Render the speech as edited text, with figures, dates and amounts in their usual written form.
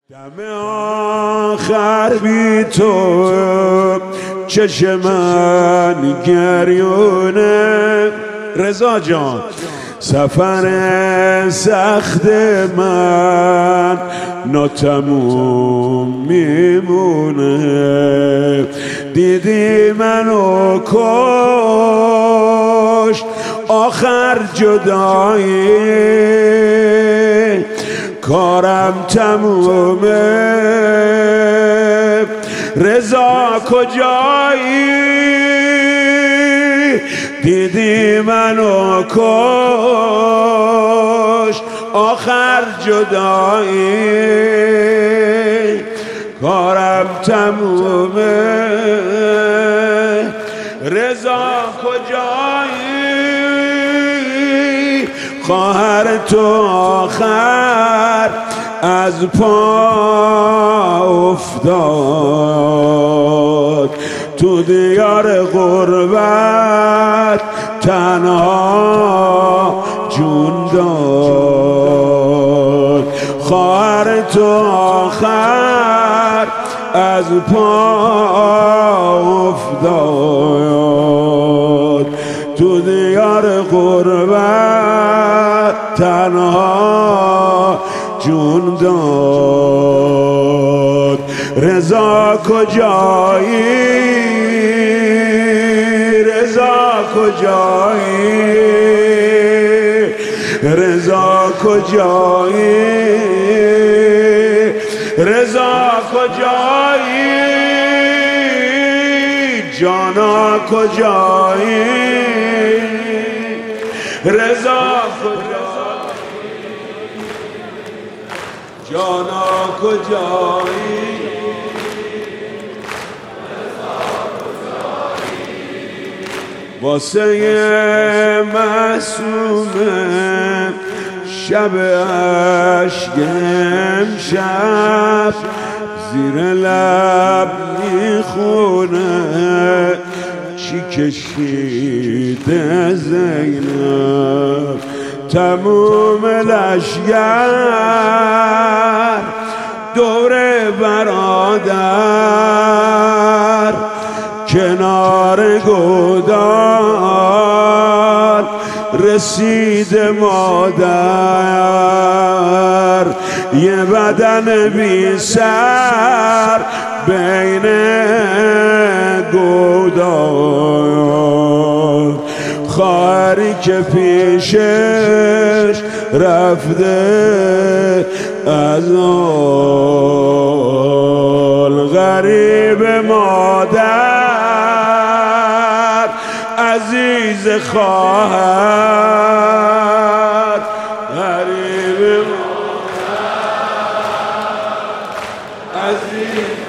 دم آخر بی تو چشم من گریونه. رضا جان سفر سخت من ناتموم میمونه. دیدی منو کشت آخر جدایی، کارم تمومه. رضا کجایی؟ دیدی منو کشت آخر جدایی، کارم تمومه. رضا کجایی؟ خواهر تو آخر از پا افتاد، تو دیار غربت تنها جون داد. خواهر تو آخر از پا افتاد، تو دیار غربت تنها جون داد. رضا کجایی؟ رضا کجایی؟ رضا کجایی؟ رضا کجایی؟ جانا کجایی؟ رضا کجایی؟ جانا کجایی؟ واسه معصومه شب عشق امشب زیر لب میخونه چی کشیده زینب. تموم لشگر دور برادر کنار گودال رسید مادر. یه بدن بی سر بین گودال، خواهری که پیشش رفته از آل. غریب مادر عزیز خواهر، غریب مادر عزیز